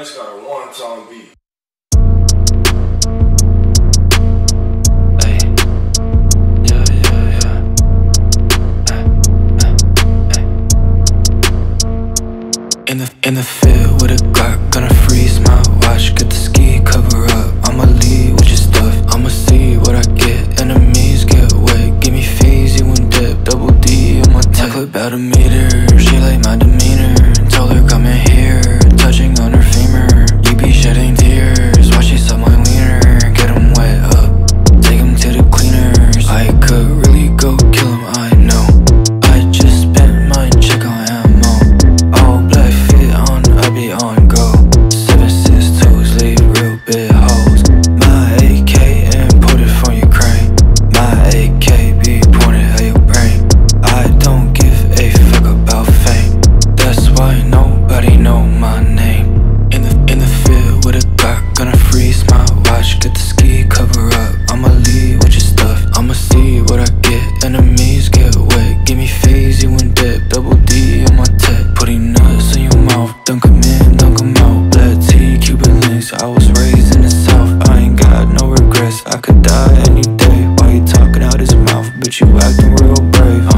Dice got a one-time beat. In the field with a Glock, gonna freeze my watch. Get the ski, cover up, I'ma lead with your stuff. I'ma see what I get, enemies get wet. Give me fees, you win dip, double D on my tech. Clip about a meter, she like my demeanor. Told her come in here, touching on her femur. You be shedding tears, watch she suck my wiener. Get 'em wet up, take 'em to the cleaners. I could really go kill 'em, I know. I just spent my check on ammo. All black fit on, I be on go. 7.62s leave real big holes. My AK imported from Ukraine. My AK be pointed at your brain. I don't give a fuck about fame. That's why nobody know my name. In the field with a Glock, gonna freeze my watch. Get the ski, cover up, I'ma lead with your stuff. I'ma see what I get, enemies get wet. Give me phase, you in dip, double D on my tech. Putting nuts in your mouth, dunk 'em in, dunk 'em out. Black tea, Cuban links, I was raised in the South. I ain't got no regrets, I could die any day. Why you talking out his mouth, bitch, you acting real brave.